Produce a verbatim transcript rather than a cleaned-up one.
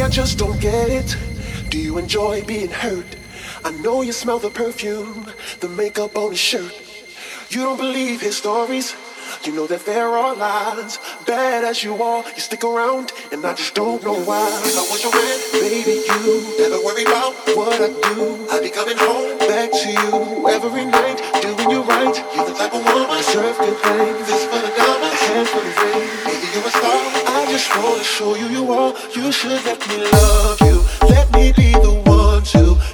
I just don't get it. Do you enjoy being hurt? I know you smell the perfume, the makeup on his shirt. You don't believe his stories. You know that there are lies. Bad as you are, you stick around, and I just don't know why. If I was your man, baby, you never worry about what I do. I'd be coming home back to you every night, doing you right. You're the type of woman deserve good things. This for the diamonds, a hand for the ring. Baby, you're a star. I just wanna show you you are. You should let me love you. Let me be the one to